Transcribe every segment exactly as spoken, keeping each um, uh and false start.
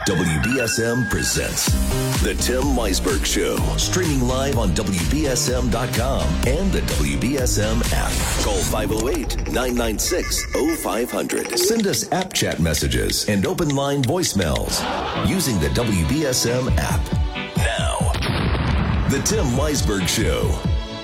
W B S M presents The Tim Weisberg Show, streaming live on W B S M dot com and the W B S M app. Call five oh eight, nine nine six, oh five hundred. Send us app chat messages and open line voicemails using the W B S M app. Now, The Tim Weisberg Show.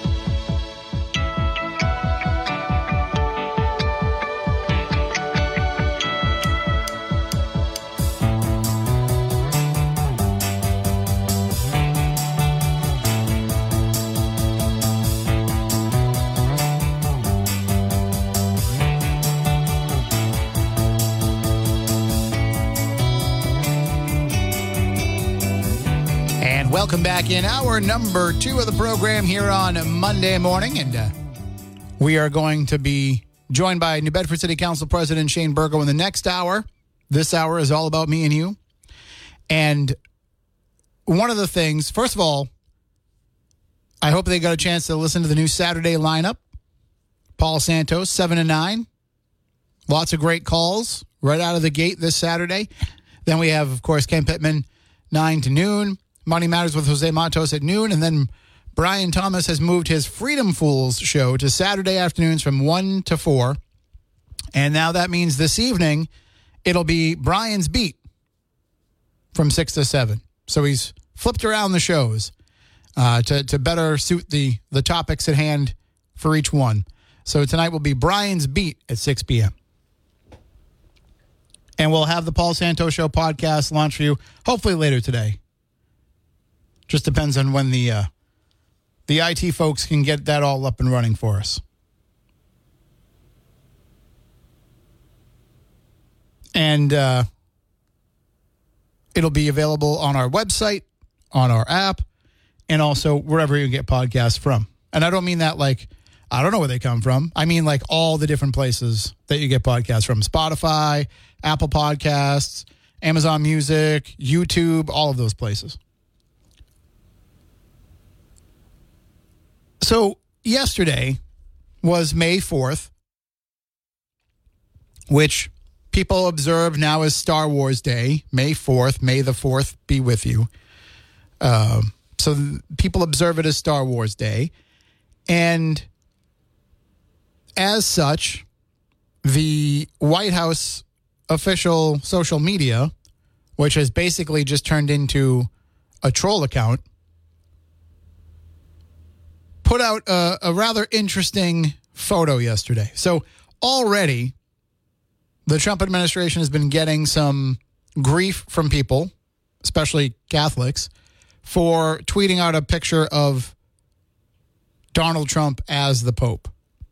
Welcome back in hour number two of the program here on Monday morning. And uh, we are going to be joined by New Bedford City Council President Shane Burgo in the next hour. This hour is all about me and you. And one of the things, first of all, I hope they got a chance to listen to the new Saturday lineup. Paul Santos, seven to nine. Lots of great calls right out of the gate this Saturday. Then we have, of course, Ken Pittman, nine to noon. Money Matters with Jose Matos at noon, and then Brian Thomas has moved his Freedom Fools show to Saturday afternoons from one to four, and now that means this evening it'll be Brian's Beat from six to seven. So he's flipped around the shows uh, to, to better suit the, the topics at hand for each one. So tonight will be Brian's Beat at six p.m. And we'll have the Paul Santos Show podcast launch for you hopefully later today. Just depends on when the uh, the I T folks can get that all up and running for us. And uh, it'll be available on our website, on our app, and also wherever you get podcasts from. And I don't mean that like, I don't know where they come from. I mean like all the different places that you get podcasts from. Spotify, Apple Podcasts, Amazon Music, YouTube, all of those places. So yesterday was May fourth, which people observe now as Star Wars Day. May fourth, May the fourth be with you. Um, so people observe it as Star Wars Day. And as such, the White House official social media, which has basically just turned into a troll account, put out a, a rather interesting photo yesterday. So already, the Trump administration has been getting some grief from people, especially Catholics, for tweeting out a picture of Donald Trump as the Pope.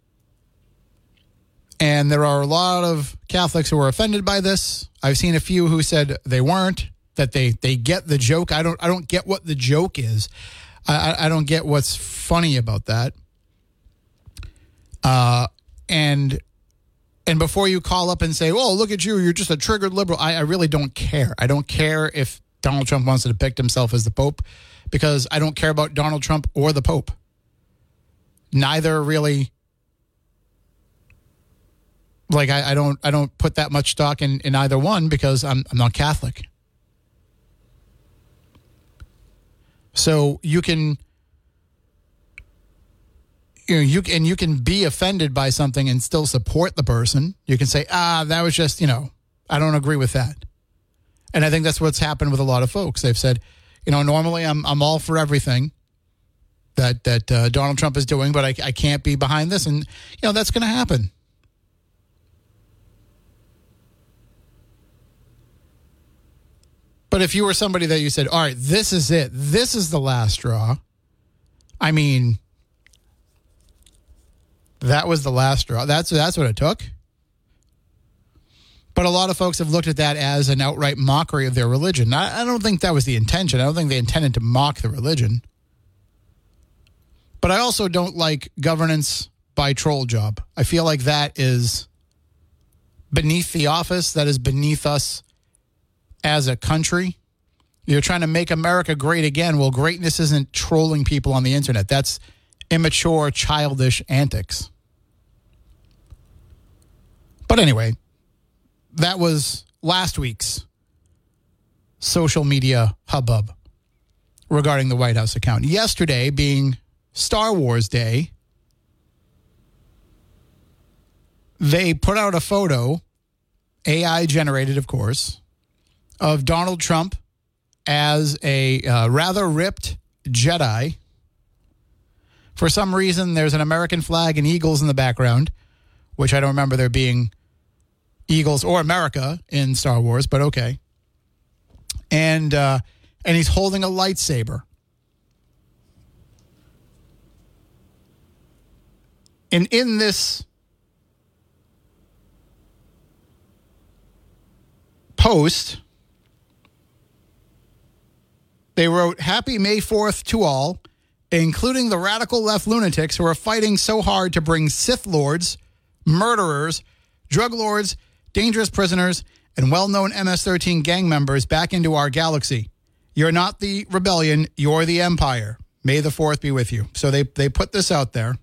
And there are a lot of Catholics who are offended by this. I've seen a few who said they weren't, that they, they get the joke. I don't I don't get what the joke is. I, I don't get what's funny about that. Uh, and and before you call up and say, "Oh, look at you, you're just a triggered liberal," I, I really don't care. I don't care if Donald Trump wants to depict himself as the Pope, because I don't care about Donald Trump or the Pope. Neither really. Like I, I don't I don't put that much stock in, in either one because I'm I'm not Catholic. So you can, you know, you and you can be offended by something and still support the person. You can say, ah, that was just, you know, I don't agree with that. And I think that's what's happened with a lot of folks. They've said, you know, normally I'm I'm all for everything that that uh, Donald Trump is doing, but I, I can't be behind this, and you know that's going to happen. But if you were somebody that you said, all right, this is it, this is the last straw, I mean, that was the last straw. That's that's what it took. But a lot of folks have looked at that as an outright mockery of their religion. I, I don't think that was the intention. I don't think they intended to mock the religion. But I also don't like governance by troll job. I feel like that is beneath the office, that is beneath us as a country. You're trying to make America great again. Well, greatness isn't trolling people on the internet. That's immature, childish antics. But anyway, that was last week's social media hubbub regarding the White House account. Yesterday being Star Wars Day, they put out a photo, A I generated, of course, of Donald Trump as a uh, rather ripped Jedi. For some reason, there's an American flag and eagles in the background, which I don't remember there being eagles or America in Star Wars, but okay. And uh, and he's holding a lightsaber. And in this post, they wrote, "Happy May fourth to all, including the radical left lunatics who are fighting so hard to bring Sith Lords, murderers, drug lords, dangerous prisoners, and well-known M S thirteen gang members back into our galaxy. You're not the rebellion, you're the empire. May the fourth be with you." So they, they put this out there.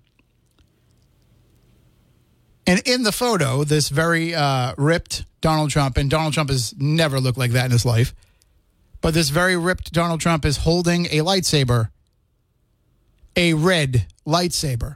And in the photo, this very uh, ripped Donald Trump, and Donald Trump has never looked like that in his life, but this very ripped Donald Trump is holding a lightsaber, a red lightsaber.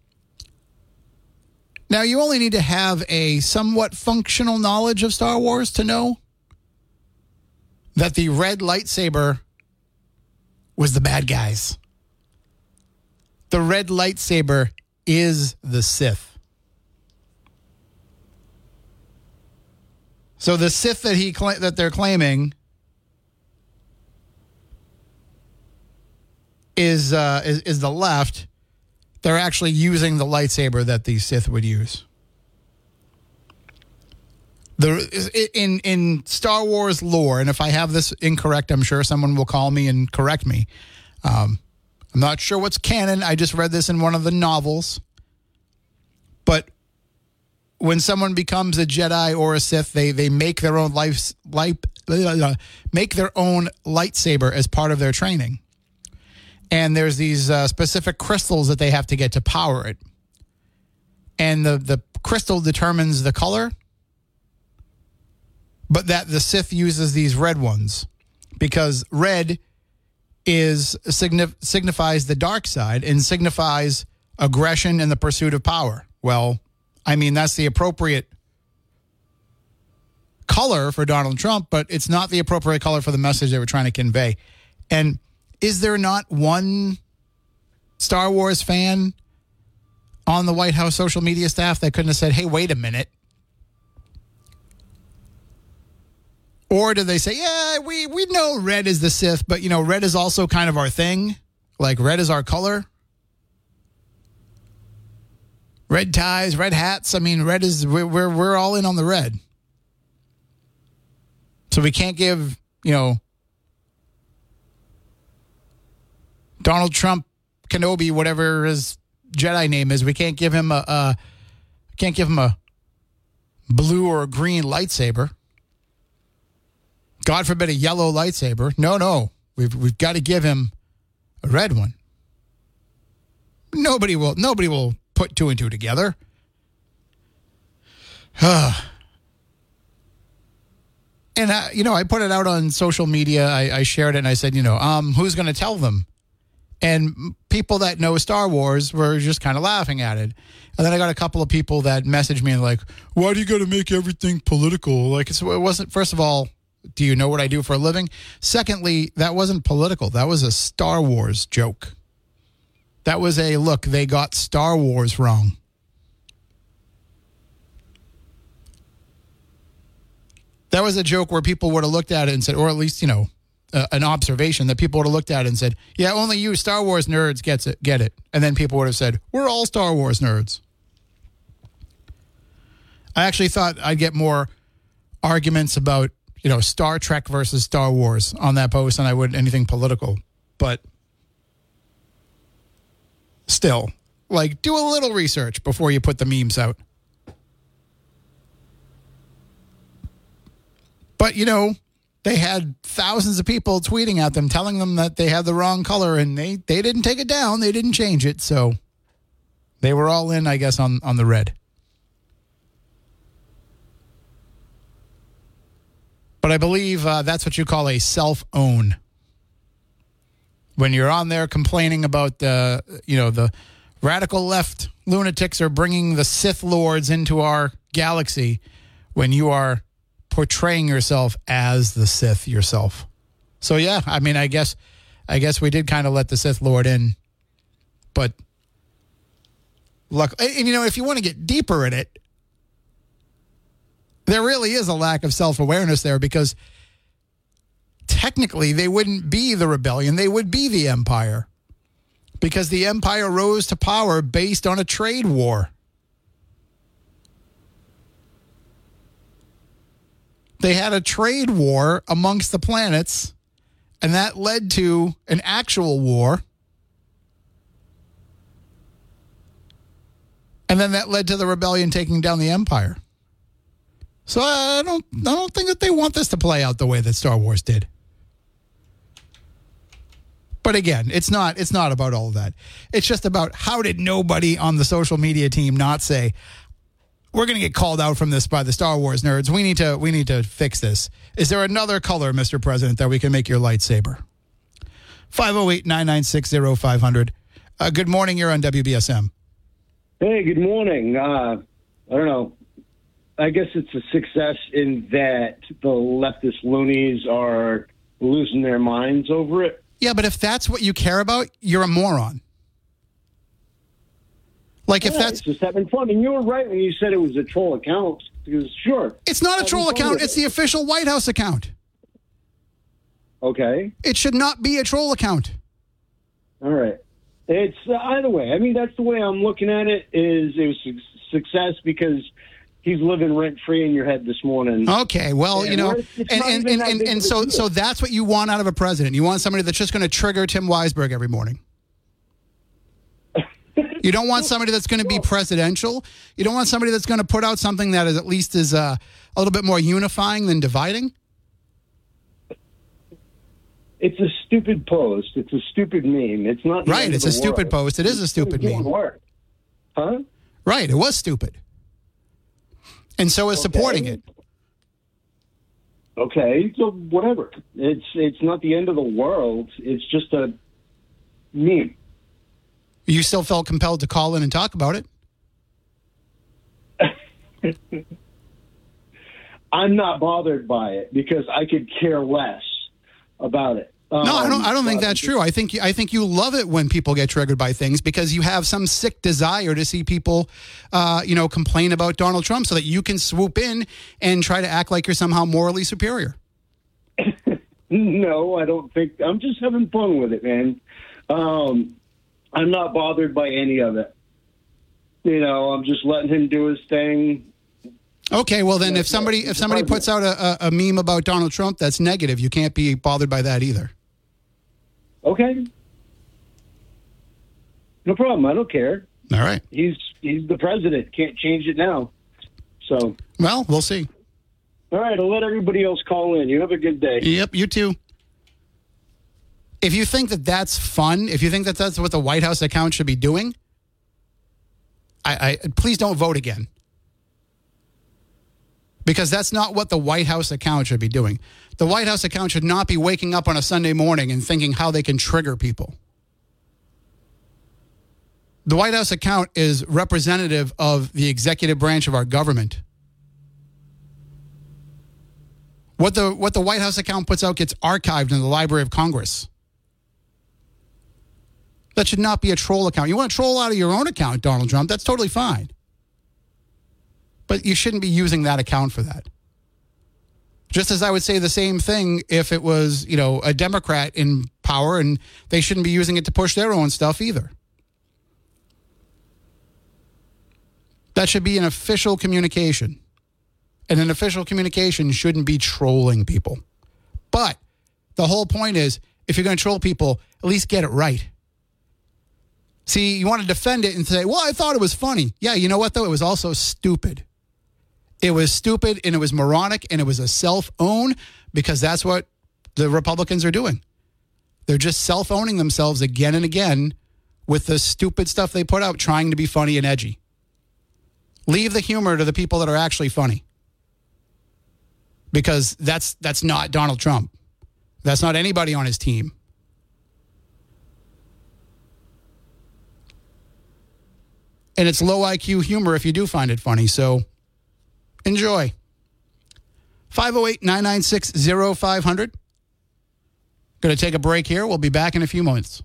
Now, you only need to have a somewhat functional knowledge of Star Wars to know that the red lightsaber was the bad guys. The red lightsaber is the Sith. So the Sith that he cla- that they're claiming is, uh, is is the left. They're actually using the lightsaber that the Sith would use. The in in Star Wars lore, and if I have this incorrect, I'm sure someone will call me and correct me. Um, I'm not sure what's canon. I just read this in one of the novels. But when someone becomes a Jedi or a Sith, they they make their own life, life make their own lightsaber as part of their training. And there's these uh, specific crystals that they have to get to power it. And the, the crystal determines the color, but that the Sith uses these red ones because red is signif- signifies the dark side and signifies aggression and the pursuit of power. Well, I mean, that's the appropriate color for Donald Trump, but it's not the appropriate color for the message they were trying to convey. And is there not one Star Wars fan on the White House social media staff that couldn't have said, hey, wait a minute? Or did they say, yeah, we, we know red is the Sith, but, you know, red is also kind of our thing. Like, red is our color. Red ties, red hats. I mean, red is, we're, we're, we're all in on the red. So we can't give, you know, Donald Trump, Kenobi, whatever his Jedi name is, we can't give him a, a can't give him a blue or a green lightsaber. God forbid a yellow lightsaber. No, no, we've we've got to give him a red one. Nobody will nobody will put two and two together. And I, you know, I put it out on social media. I, I shared it, and I said, you know, um, who's going to tell them? And people that know Star Wars were just kind of laughing at it. And then I got a couple of people that messaged me and like, why do you got to make everything political? Like, it's, it wasn't, first of all, do you know what I do for a living? Secondly, that wasn't political. That was a Star Wars joke. That was a, look, they got Star Wars wrong. That was a joke where people would have looked at it and said, or at least, you know, Uh, an observation that people would have looked at and said, yeah, only you Star Wars nerds gets it, get it. And then people would have said, we're all Star Wars nerds. I actually thought I'd get more arguments about, you know, Star Trek versus Star Wars on that post than I would anything political. But still, like, do a little research before you put the memes out. But, you know, they had thousands of people tweeting at them, telling them that they had the wrong color, and they, they didn't take it down. They didn't change it. So they were all in, I guess, on, on the red. But I believe uh, that's what you call a self-own. When you're on there complaining about the, you know, the radical left lunatics are bringing the Sith Lords into our galaxy, when you are portraying yourself as the Sith yourself. So yeah, I mean, I guess, I guess we did kind of let the Sith Lord in, but luck. And, and you know, if you want to get deeper in it, there really is a lack of self-awareness there, because technically they wouldn't be the rebellion, they would be the empire, because the empire rose to power based on a trade war. They had a trade war amongst the planets, and that led to an actual war. And then that led to the rebellion taking down the empire. So I don't I don't think that they want this to play out the way that Star Wars did. But again, it's not it's not about all of that. It's just about, how did nobody on the social media team not say, we're going to get called out from this by the Star Wars nerds. We need to we need to fix this. Is there another color, Mister President, that we can make your lightsaber? five oh eight, nine nine six, oh five hundred. Uh, good morning. You're on W B S M. Hey, good morning. Uh, I don't know. I guess it's a success in that the leftist loonies are losing their minds over it. Yeah, but if that's what you care about, you're a moron. Like, if yeah, that's it's just having fun. And you were right when you said it was a troll account. Because sure, it's not a troll account. It's the official White House account. Okay. It should not be a troll account. All right. It's uh, either way. I mean, that's the way I'm looking at it. Is it was a success because he's living rent free in your head this morning. Okay, well, and you know, and and, and, and, and so so that's what you want out of a president. You want somebody that's just going to trigger Tim Weisberg every morning. You don't want somebody that's going to be presidential. You don't want somebody that's going to put out something that is at least is uh, a little bit more unifying than dividing. It's a stupid post. It's a stupid meme. It's not the right. end It's of a the stupid world. post. It is a stupid It's meme. work. Huh? Right. It was stupid. And so is Okay. supporting it. Okay, so whatever. It's it's not the end of the world. It's just a meme. You still felt compelled to call in and talk about it? I'm not bothered by it because I could care less about it. Um, No, I don't. I don't think but- that's true. I think I think you love it when people get triggered by things because you have some sick desire to see people, uh, you know, complain about Donald Trump so that you can swoop in and try to act like you're somehow morally superior. No, I don't think. I'm just having fun with it, man. Um, I'm not bothered by any of it. You know, I'm just letting him do his thing. Okay, well then, if somebody if somebody puts out a, a, a meme about Donald Trump that's negative, you can't be bothered by that either. Okay. No problem. I don't care. All right. He's he's the president. Can't change it now. So. Well, we'll see. All right. I'll let everybody else call in. You have a good day. Yep, you too. If you think that that's fun, if you think that that's what the White House account should be doing, I, I please don't vote again. Because that's not what the White House account should be doing. The White House account should not be waking up on a Sunday morning and thinking how they can trigger people. The White House account is representative of the executive branch of our government. What the what the White House account puts out gets archived in the Library of Congress. That should not be a troll account. You want to troll out of your own account, Donald Trump, that's totally fine. But you shouldn't be using that account for that. Just as I would say the same thing if it was, you know, a Democrat in power and they shouldn't be using it to push their own stuff either. That should be an official communication. And an official communication shouldn't be trolling people. But the whole point is, if you're going to troll people, at least get it right. See, you want to defend it and say, well, I thought it was funny. Yeah, you know what, though? It was also stupid. It was stupid and it was moronic and it was a self-own because that's what the Republicans are doing. They're just self-owning themselves again and again with the stupid stuff they put out trying to be funny and edgy. Leave the humor to the people that are actually funny. because that's that's not Donald Trump. That's not anybody on his team. And it's low I Q humor if you do find it funny. So enjoy. five oh eight, nine nine six, oh five hundred. Going to take a break here. We'll be back in a few moments.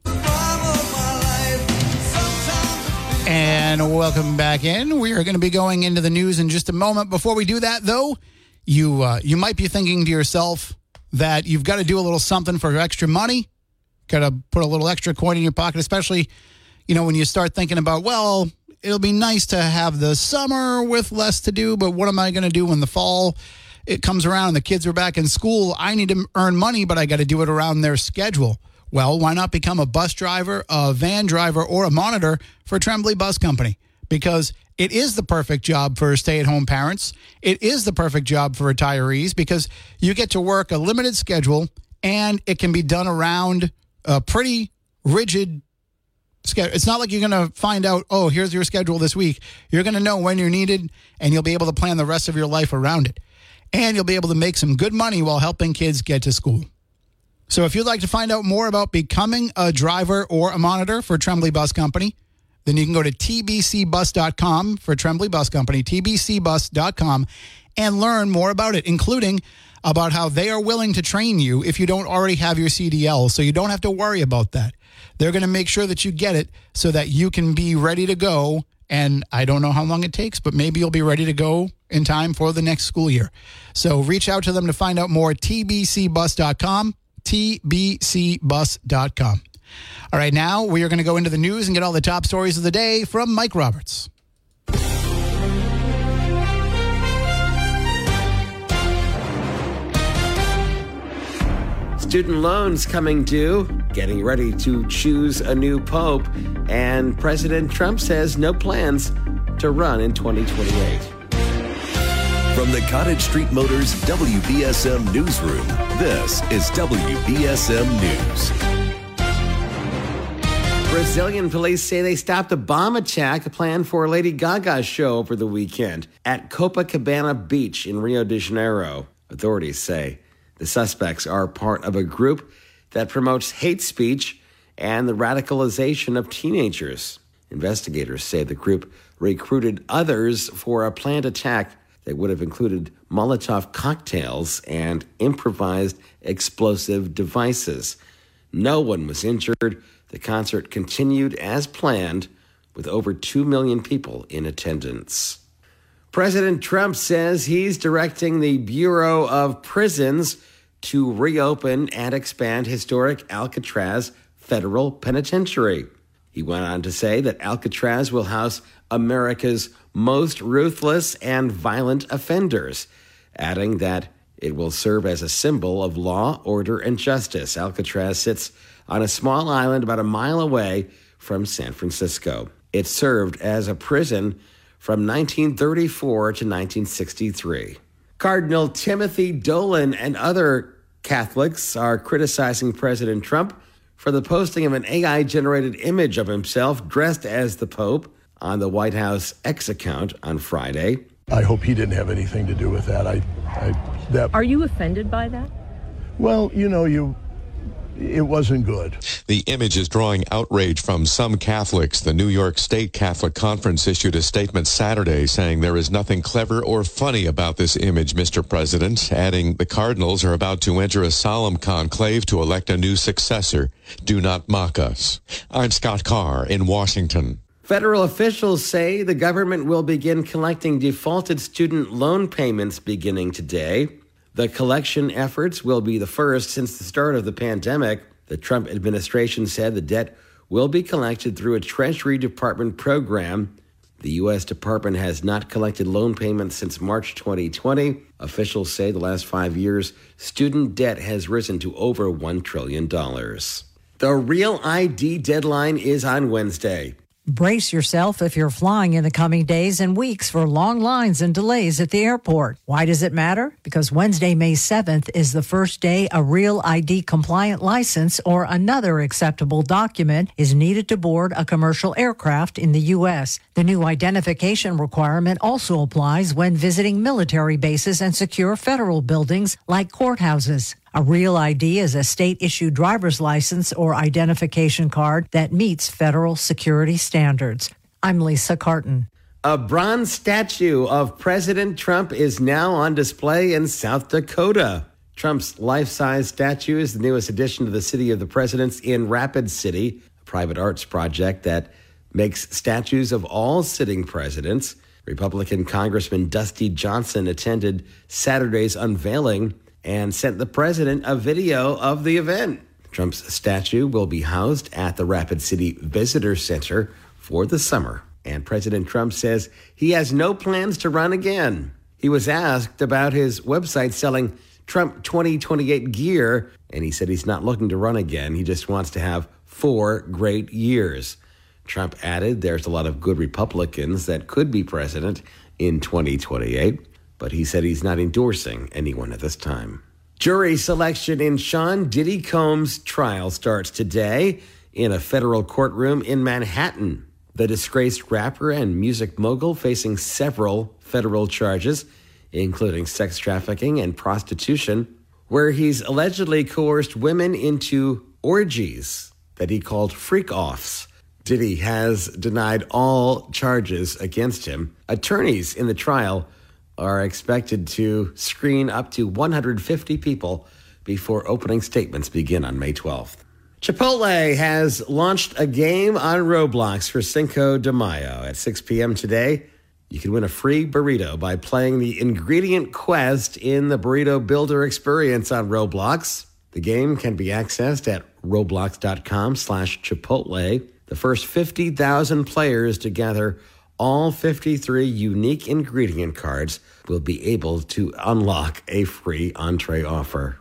And welcome back in. We are going to be going into the news in just a moment. Before we do that, though, you uh, you might be thinking to yourself that you've got to do a little something for extra money. Got to put a little extra coin in your pocket, especially, you know, when you start thinking about, well, it'll be nice to have the summer with less to do, but what am I going to do when the fall it comes around and the kids are back in school? I need to earn money, but I got to do it around their schedule. Well, why not become a bus driver, a van driver, or a monitor for Tremblay Bus Company? Because it is the perfect job for stay-at-home parents. It is the perfect job for retirees because you get to work a limited schedule and it can be done around a pretty rigid schedule. It's not like you're going to find out, oh, here's your schedule this week. You're going to know when you're needed and you'll be able to plan the rest of your life around it. And you'll be able to make some good money while helping kids get to school. So if you'd like to find out more about becoming a driver or a monitor for Tremblay Bus Company, then you can go to T B C bus dot com for Tremblay Bus Company, T B C bus dot com, and learn more about it, including about how they are willing to train you if you don't already have your C D L, so you don't have to worry about that. They're going to make sure that you get it so that you can be ready to go, and I don't know how long it takes, but maybe you'll be ready to go in time for the next school year. So reach out to them to find out more, T B C bus dot com. T B C bus dot com. All right, now we are going to go into the news and get all the top stories of the day from Mike Roberts. Student loans coming due, getting ready to choose a new pope, and President Trump says no plans to run in twenty twenty-eight. From the Cottage Street Motors W B S M Newsroom, this is W B S M News. Brazilian police say they stopped a bomb attack planned for Lady Gaga's show over the weekend at Copacabana Beach in Rio de Janeiro. Authorities say the suspects are part of a group that promotes hate speech and the radicalization of teenagers. Investigators say the group recruited others for a planned attack that would have included Molotov cocktails and improvised explosive devices. No one was injured. The concert continued as planned with over two million people in attendance. President Trump says he's directing the Bureau of Prisons to reopen and expand historic Alcatraz Federal Penitentiary. He went on to say that Alcatraz will house America's most ruthless and violent offenders, adding that it will serve as a symbol of law, order, and justice. Alcatraz sits on a small island about a mile away from San Francisco. It served as a prison from nineteen thirty-four to nineteen sixty-three. Cardinal Timothy Dolan and other Catholics are criticizing President Trump for the posting of an A I-generated image of himself dressed as the Pope on the White House X account on Friday. I hope he didn't have anything to do with that. I, I that. Are you offended by that? Well, you know, you. It wasn't good. The image is drawing outrage from some Catholics. The New York State Catholic Conference issued a statement Saturday saying there is nothing clever or funny about this image, Mister President, adding the cardinals are about to enter a solemn conclave to elect a new successor. Do not mock us. I'm Scott Carr in Washington. Federal officials say the government will begin collecting defaulted student loan payments beginning today. The collection efforts will be the first since the start of the pandemic. The Trump administration said the debt will be collected through a Treasury Department program. The U S Department has not collected loan payments since March twenty twenty. Officials say the last five years, student debt has risen to over one trillion dollars. The Real I D deadline is on Wednesday. Brace yourself if you're flying in the coming days and weeks for long lines and delays at the airport. Why does it matter? Because Wednesday, May seventh is the first day a real I D compliant license or another acceptable document is needed to board a commercial aircraft in the U S. The new identification requirement also applies when visiting military bases and secure federal buildings like courthouses. A real I D is a state-issued driver's license or identification card that meets federal security standards. I'm Lisa Carton. A bronze statue of President Trump is now on display in South Dakota. Trump's life-size statue is the newest addition to the City of the Presidents in Rapid City, a private arts project that makes statues of all sitting presidents. Republican Congressman Dusty Johnson attended Saturday's unveiling and sent the president a video of the event. Trump's statue will be housed at the Rapid City Visitor Center for the summer. And President Trump says he has no plans to run again. He was asked about his website selling Trump twenty twenty-eight gear, and he said he's not looking to run again. He just wants to have four great years. Trump added there's a lot of good Republicans that could be president in twenty twenty-eight. But he said he's not endorsing anyone at this time. Jury selection in Sean Diddy Combs' trial starts today in a federal courtroom in Manhattan. The disgraced rapper and music mogul facing several federal charges, including sex trafficking and prostitution, where he's allegedly coerced women into orgies that he called freak-offs. Diddy has denied all charges against him. Attorneys in the trial are expected to screen up to one hundred fifty people before opening statements begin on May twelfth. Chipotle has launched a game on Roblox for Cinco de Mayo. At six p.m. today, you can win a free burrito by playing the ingredient quest in the Burrito Builder experience on Roblox. The game can be accessed at roblox.com slash Chipotle. The first fifty thousand players to gather all fifty-three unique ingredient cards will be able to unlock a free entree offer.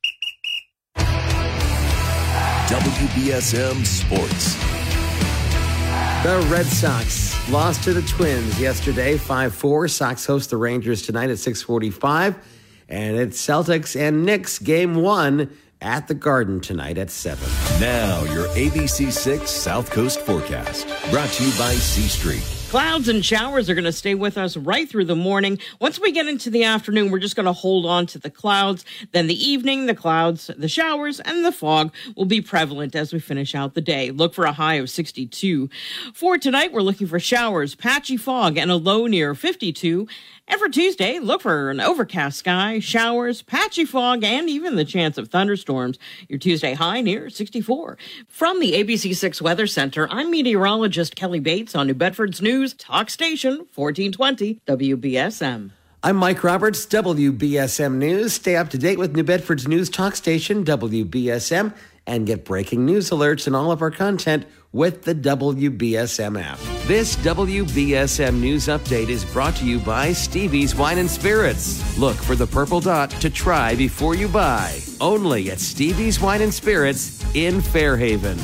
W B S M Sports. The Red Sox lost to the Twins yesterday, five four. Sox host the Rangers tonight at six forty-five. And it's Celtics and Knicks game one at the Garden tonight at seven. Now your A B C six South Coast forecast. Brought to you by C Street. Clouds and showers are going to stay with us right through the morning. Once we get into the afternoon, we're just going to hold on to the clouds. Then the evening, the clouds, the showers, and the fog will be prevalent as we finish out the day. Look for a high of sixty-two. For tonight, we're looking for showers, patchy fog, and a low near fifty-two. And for Tuesday, look for an overcast sky, showers, patchy fog, and even the chance of thunderstorms. Your Tuesday high near sixty-four. From the A B C six Weather Center, I'm meteorologist Kelly Bates on New Bedford's News Talk Station, fourteen twenty W B S M. I'm Mike Roberts, W B S M News. Stay up to date with New Bedford's News Talk Station, W B S M, and get breaking news alerts and all of our content with the W B S M app. This W B S M News Update is brought to you by Stevie's Wine and Spirits. Look for the purple dot to try before you buy. Only at Stevie's Wine and Spirits in Fairhaven.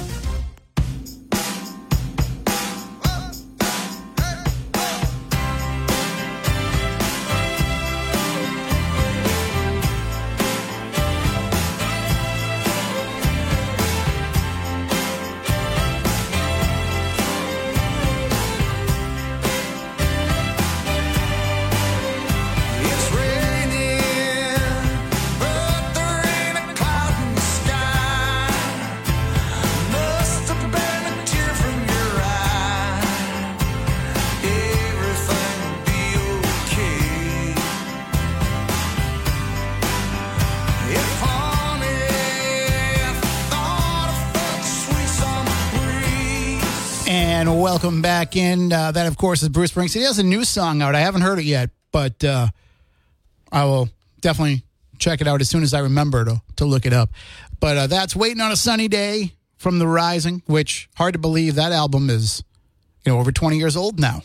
And welcome back in. Uh, that, of course, is Bruce Springsteen. He has a new song out. I haven't heard it yet, but uh, I will definitely check it out as soon as I remember to, to look it up. But uh, that's Waiting on a Sunny Day from The Rising, which, hard to believe, that album is, you know, over twenty years old now.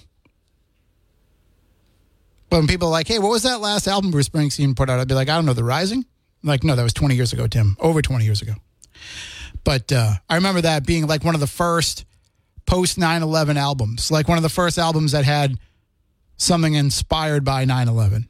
But when people are like, hey, what was that last album Bruce Springsteen put out? I'd be like, I don't know, The Rising? I'm like, no, that was twenty years ago, Tim. Over twenty years ago. But uh, I remember that being like one of the first post nine eleven albums, like one of the first albums that had something inspired by nine eleven.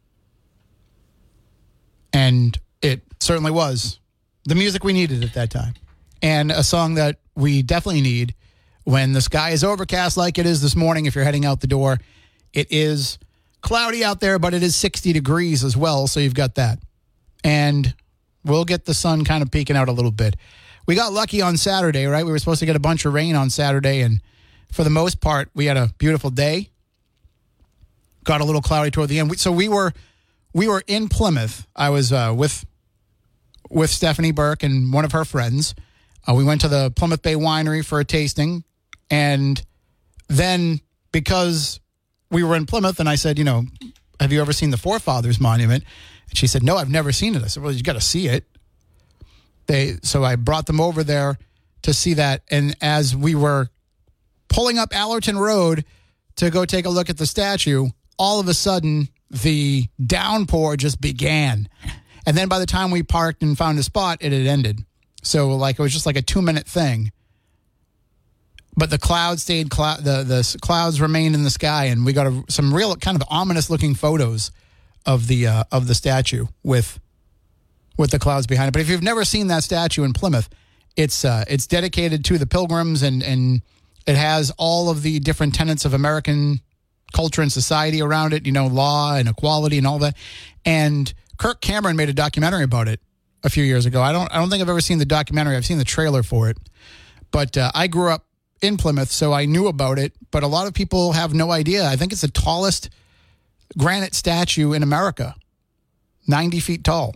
And it certainly was the music we needed at that time. And a song that we definitely need when the sky is overcast like it is this morning if you're heading out the door. It is cloudy out there, but it is sixty degrees as well, so you've got that. And we'll get the sun kind of peeking out a little bit. We got lucky on Saturday, right? We were supposed to get a bunch of rain on Saturday, and for the most part, we had a beautiful day. Got a little cloudy toward the end. So we were we were in Plymouth. I was uh, with with Stephanie Burke and one of her friends. Uh, we went to the Plymouth Bay Winery for a tasting, and then because we were in Plymouth, and I said, you know, have you ever seen the Forefathers Monument? And she said, no, I've never seen it. I said, well, you got to see it. They so I brought them over there to see that, and as we were pulling up Allerton Road to go take a look at the statue, all of a sudden the downpour just began. And then by the time we parked and found a spot, it had ended. So like it was just like a two-minute thing. But the clouds stayed, clou- the, the clouds remained in the sky, and we got a, some real kind of ominous-looking photos of the uh, of the statue with with the clouds behind it. But if you've never seen that statue in Plymouth, it's uh, it's dedicated to the Pilgrims, and, and it has all of the different tenets of American culture and society around it, you know, law and equality and all that. And Kirk Cameron made a documentary about it a few years ago. I don't I don't think I've ever seen the documentary. I've seen the trailer for it. But uh, I grew up in Plymouth, so I knew about it. But a lot of people have no idea. I think it's the tallest granite statue in America, ninety feet tall.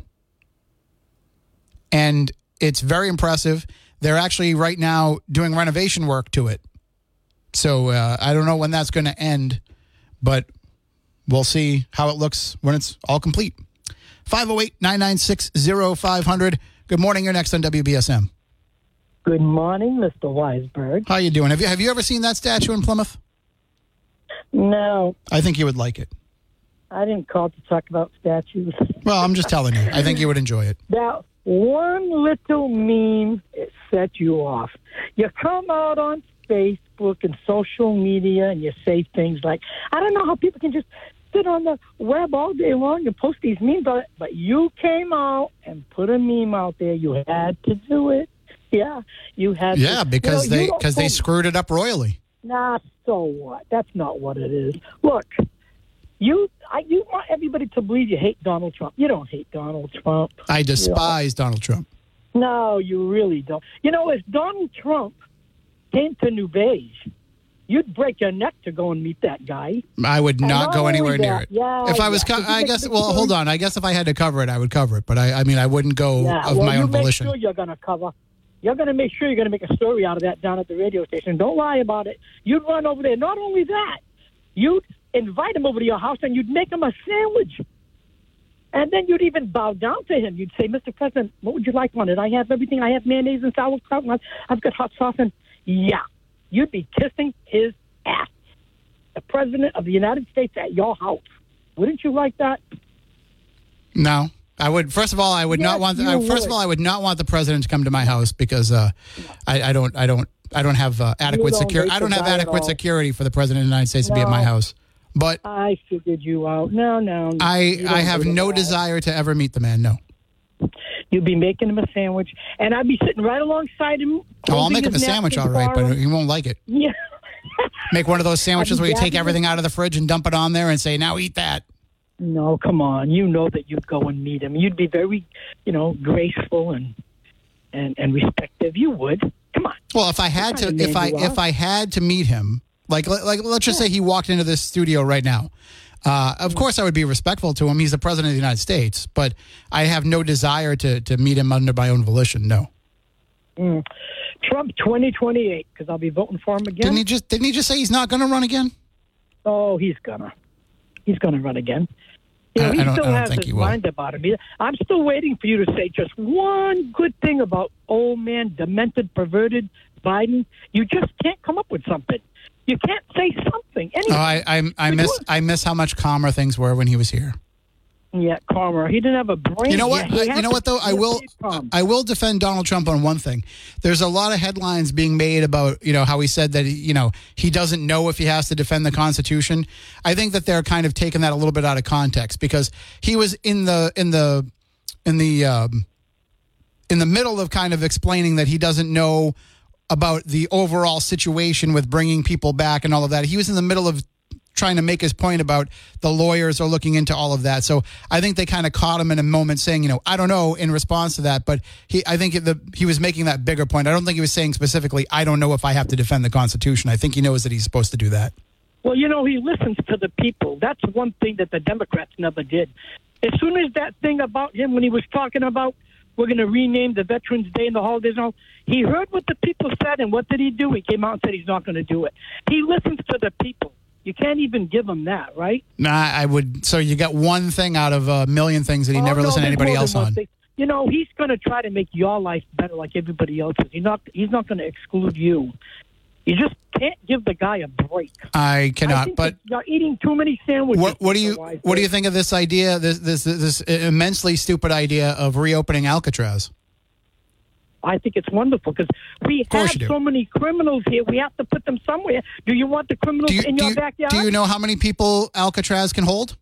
And it's very impressive. They're actually right now doing renovation work to it. So uh, I don't know when that's going to end, but we'll see how it looks when it's all complete. five oh eight, nine nine six, oh five hundred. Good morning. You're next on W B S M. Good morning, Mister Weisberg. How you doing? Have you have you ever seen that statue in Plymouth? No. I think you would like it. I didn't call to talk about statues. Well, I'm just telling you. I think you would enjoy it. Now, one little meme, it set you off. You come out on Facebook and social media and you say things like, I don't know how people can just sit on the web all day long and post these memes, but, but you came out and put a meme out there. You had to do it. Yeah, you had yeah, to. because you know, they because they screwed it up royally. Nah, so what? That's not what it is. Look, you I, you want everybody to believe you hate Donald Trump. You don't hate Donald Trump. I despise you know? Donald Trump. No, you really don't. You know, if Donald Trump came to New Beige, you'd break your neck to go and meet that guy. I would not, not go anywhere that, near it. Yeah, if I was, yeah. co- I guess. Well, hold on. I guess if I had to cover it, I would cover it. But I, I mean, I wouldn't go yeah, of well, my own you make volition. Sure you're going to cover. You're going to make sure you're going to make a story out of that down at the radio station. Don't lie about it. You'd run over there. Not only that, you'd invite him over to your house and you'd make him a sandwich. And then you'd even bow down to him. You'd say, Mister President, what would you like on it? I have everything. I have mayonnaise and sauerkraut. And I've got hot sauce. And yeah, you'd be kissing his ass. The President of the United States at your house. Wouldn't you like that? No. I would. First of all, I would yes, not want. The, you uh, first would. of all, I would not want the president to come to my house because uh, I, I don't. I don't. I don't have uh, adequate don't security. rate I don't the have guy at adequate all. security for the president of the United States to be at my No. house. But I figured you out. No, no. I, you don't I have rate the no guy. desire to ever meet the man. No. You'd be making him a sandwich, and I'd be sitting right alongside him. Oh, I'll holding make him a his sandwich, all napkin right, but for him. he won't like it. Yeah. Make one of those sandwiches I'd where be you take grabbing everything it. out of the fridge and dump it on there and say, "Now eat that." No, come on. You know that you'd go and meet him. You'd be very, you know, graceful and and, and respectful. You would. Come on. Well, if I had What to, kind of if man I you if are? I had to meet him, like like let's just say he walked into this studio right now. Uh, of course, I would be respectful to him. He's the president of the United States, but I have no desire to to meet him under my own volition. No. Mm. Trump twenty twenty-eight, because I'll be voting for him again. Didn't he just didn't he just say he's not going to run again? Oh, he's gonna. He's gonna run again. You know, I- he I don't- still I don't has think his he will. mind about him. He- I'm still waiting for you to say just one good thing about old man, demented, perverted Biden. You just can't come up with something. You can't say something. Anything. Oh, I I, I But miss what- I miss how much calmer things were when he was here. Yeah, calmer. He didn't have a brain. You know what? Yeah, I, you know what though? I will. I will defend Donald Trump on one thing. There's a lot of headlines being made about you know how he said that you know he doesn't know if he has to defend the Constitution. I think that they're kind of taking that a little bit out of context because he was in the in the in the um, in the middle of kind of explaining that he doesn't know about the overall situation with bringing people back and all of that. He was in the middle of trying to make his point about the lawyers are looking into all of that. So I think they kind of caught him in a moment saying, you know, I don't know in response to that. But he, I think the, he was making that bigger point. I don't think he was saying specifically, I don't know if I have to defend the Constitution. I think he knows that he's supposed to do that. Well, you know, he listens to the people. That's one thing that the Democrats never did. As soon as that thing about him, when he was talking about we're going to rename the Veterans Day and the holidays and all, he heard what the people said, and what did he do? He came out and said he's not going to do it. He listens to the people. You can't even give him that, right? Nah, I would. So you got one thing out of a million things that he oh, never no, listened to anybody else on. Thing. You know, he's going to try to make your life better like everybody else's. He's not, he's not going to exclude you. You just can't give the guy a break. I cannot. I think but you're eating too many sandwiches. What, what do you What do you think of this idea? This this this immensely stupid idea of reopening Alcatraz? I think it's wonderful because we have so many criminals here. We have to put them somewhere. Do you want the criminals you, in your you, backyard? Do you know how many people Alcatraz can hold?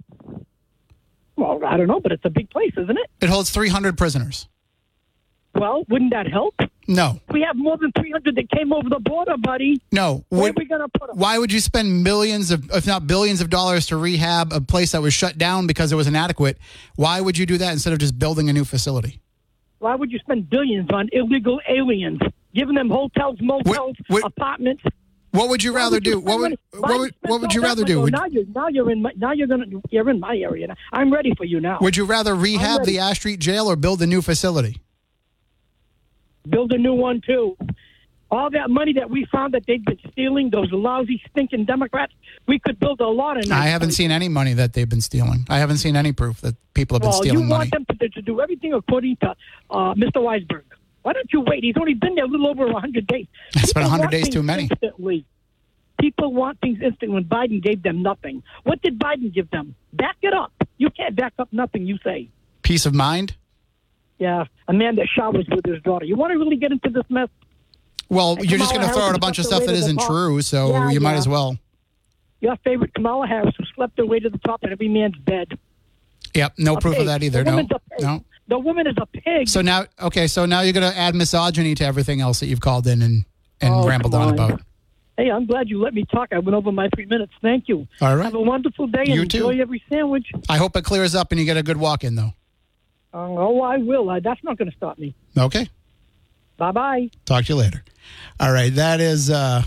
Well, I don't know, but it's a big place, isn't it? It holds three hundred prisoners. Well, wouldn't that help? No. We have more than three hundred that came over the border, buddy. No. Where Would, are we going to put them? Why would you spend millions of, if not billions of dollars to rehab a place that was shut down because it was inadequate? Why would you do that instead of just building a new facility? Why would you spend billions on illegal aliens, giving them hotels, motels, what, what, apartments? What would you rather would you do? What would, what would what would you rather do? Would, now you're now you're in my, now you're gonna you're in my area. Now. I'm ready for you now. Would you rather rehab the Ash Street jail or build a new facility? Build a new one too. All that money that we found that they've been stealing, those lousy, stinking Democrats, we could build a lot of. Nice I haven't countries. seen any money that they've been stealing. I haven't seen any proof that people have been well, stealing you money. want them to, to do everything according to uh, Mister Weisberg. Why don't you wait? He's only been there a little over one hundred days. It's been one hundred People days too many. Instantly. People want things instantly when Biden gave them nothing. What did Biden give them? Back it up. You can't back up nothing you say. Peace of mind? Yeah, a man that showers with his daughter. You want to really get into this mess? Well, and you're Kamala just going to throw Harris out a bunch of slept stuff her that way to isn't the top. true, so Yeah, you might yeah. as well. Your favorite Kamala Harris, who slept her way to the top in every man's bed. Yep, no A proof pig. of that either. The No, woman's a pig. no. The woman is a pig. So now, okay, so now you're going to add misogyny to everything else that you've called in and, and Oh, rambled come on on. about. Hey, I'm glad you let me talk. I went over my three minutes. Thank you. All right. Have a wonderful day and You enjoy too. every sandwich. I hope it clears up and you get a good walk in, though. Uh, oh, I will. Uh, that's not going to stop me. Okay. Bye-bye. Talk to you later. All right, that is uh,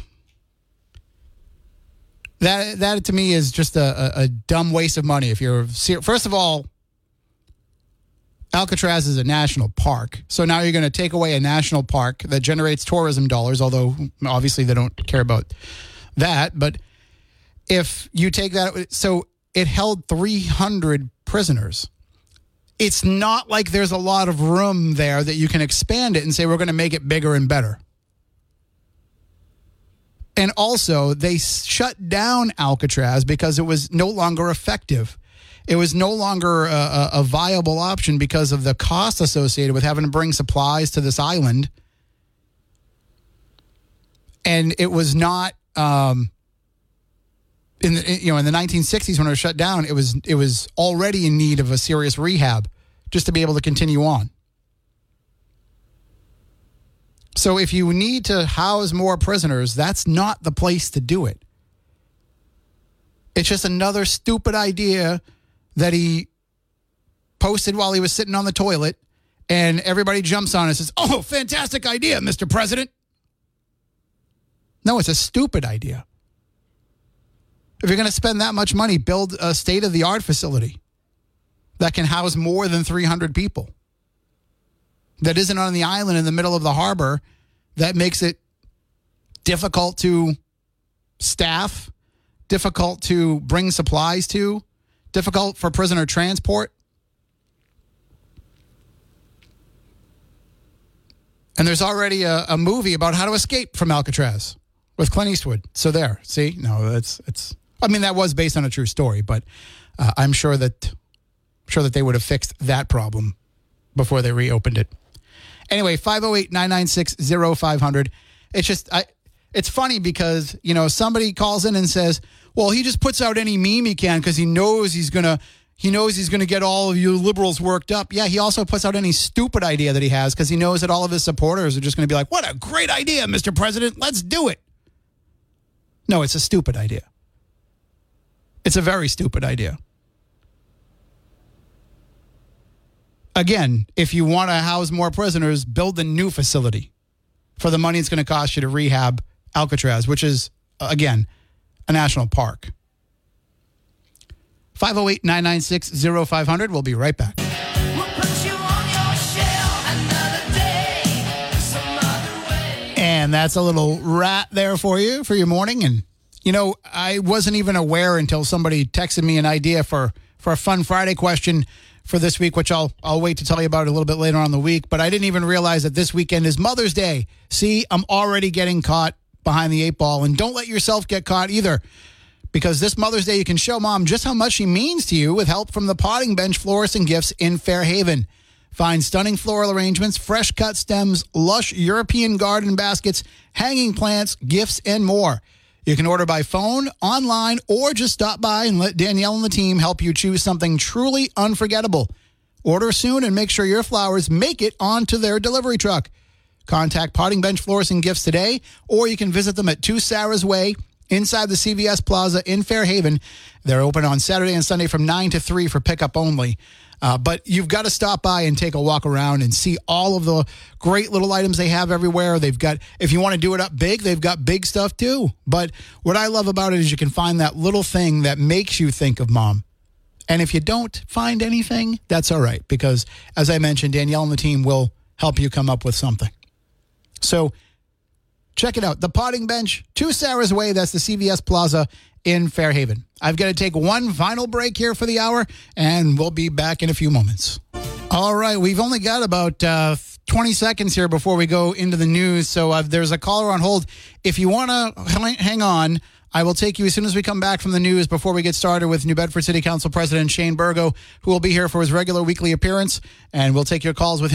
that that to me is just a, a, a dumb waste of money. If you're ser- first of all, Alcatraz is a national park, so now you're going to take away a national park that generates tourism dollars. Although obviously they don't care about that, but if you take that, so it held three hundred prisoners. It's not like there's a lot of room there that you can expand it and say we're going to make it bigger and better. And also, they shut down Alcatraz because it was no longer effective. It was no longer a, a, a viable option because of the cost associated with having to bring supplies to this island. And it was not um, in the you know in the nineteen sixties when it was shut down. It was it was already in need of a serious rehab just to be able to continue on. So if you need to house more prisoners, that's not the place to do it. It's just another stupid idea that he posted while he was sitting on the toilet, and everybody jumps on it and says, "Oh, fantastic idea, Mister President." No, it's a stupid idea. If you're going to spend that much money, build a state-of-the-art facility that can house more than three hundred people. That isn't on the island in the middle of the harbor, that makes it difficult to staff, difficult to bring supplies to, difficult for prisoner transport. And there's already a, a movie about how to escape from Alcatraz with Clint Eastwood. So there, see? No, that's it's. I mean, that was based on a true story, but uh, I'm sure that sure that they would have fixed that problem before they reopened it. Anyway, five oh eight, nine nine six, oh five hundred. It's just, I, it's funny because, you know, somebody calls in and says, well, he just puts out any meme he can because he knows he's going to, he knows he's going to get all of you liberals worked up. Yeah, he also puts out any stupid idea that he has because he knows that all of his supporters are just going to be like, what a great idea, Mister President. Let's do it. No, it's a stupid idea. It's a very stupid idea. Again, if you want to house more prisoners, build a new facility for the money it's going to cost you to rehab Alcatraz, which is, again, a national park. five oh eight, nine nine six, oh five hundred. We'll be right back. We'll put you on your shelf another day, some other way. And that's a little rat there for you, for your morning. And, you know, I wasn't even aware until somebody texted me an idea for, for a Fun Friday question for this week, which I'll I'll wait to tell you about a little bit later on in the week. But I didn't even realize that this weekend is Mother's Day. See, I'm already getting caught behind the eight ball. And don't let yourself get caught either. Because this Mother's Day, you can show Mom just how much she means to you with help from the Potting Bench Florists and Gifts in Fairhaven. Find stunning floral arrangements, fresh cut stems, lush European garden baskets, hanging plants, gifts, and more. You can order by phone, online, or just stop by and let Danielle and the team help you choose something truly unforgettable. Order soon and make sure your flowers make it onto their delivery truck. Contact Potting Bench Florists and Gifts today, or you can visit them at two Sarah's Way, inside the C V S Plaza in Fairhaven. They're open on Saturday and Sunday from nine to three for pickup only. Uh, but you've got to stop by and take a walk around and see all of the great little items they have everywhere. They've got, if you want to do it up big, they've got big stuff too. But what I love about it is you can find that little thing that makes you think of Mom. And if you don't find anything, that's all right. Because as I mentioned, Danielle and the team will help you come up with something. So check it out. The Potting Bench, two Sarah's Way. That's the C V S Plaza in Fairhaven. I've got to take one final break here for the hour, and we'll be back in a few moments. All right. We've only got about uh, twenty seconds here before we go into the news. So uh, there's a caller on hold. If you want to hang on, I will take you as soon as we come back from the news before we get started with New Bedford City Council President Shane Burgo, who will be here for his regular weekly appearance, and we'll take your calls with him.